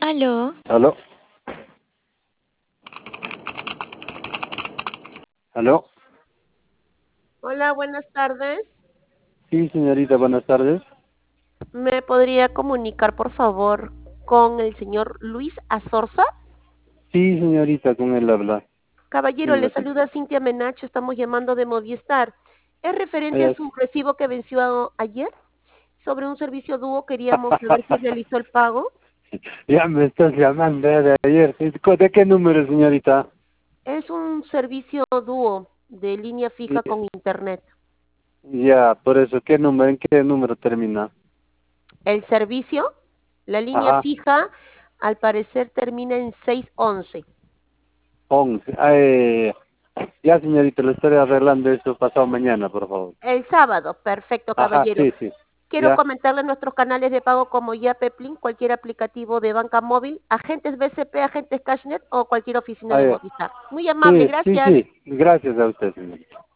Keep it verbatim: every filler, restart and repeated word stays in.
Aló. ¿Aló? ¿Aló? Hola, buenas tardes. Sí, señorita, buenas tardes. ¿Me podría comunicar, por favor, con el señor Luis Azorza? Sí, señorita, con él habla. Caballero, Un le ratito. saluda Cintia Menacho, estamos llamando de Movistar. Es referente a Ay, su recibo que venció a- ayer. Sobre un servicio dúo, queríamos saber si realizó el pago. ya me estás llamando eh, de ayer. ¿De qué número, señorita? Es un servicio dúo de línea fija Y- con internet. Ya, por eso, ¿qué número? ¿En qué número termina? El servicio, la línea Ajá, fija, al parecer termina en seiscientos once. once. Ay, ya, señorita, le estaré arreglando eso pasado mañana, por favor. El sábado, perfecto, Ajá, caballero. sí, sí. Quiero Ya. comentarles nuestros canales de pago como Yapeplin, cualquier aplicativo de banca móvil, agentes B C P, agentes Cashnet o cualquier oficina de Ay, Movistar. Muy amable, sí, sí, gracias. sí. Gracias a usted, señorita.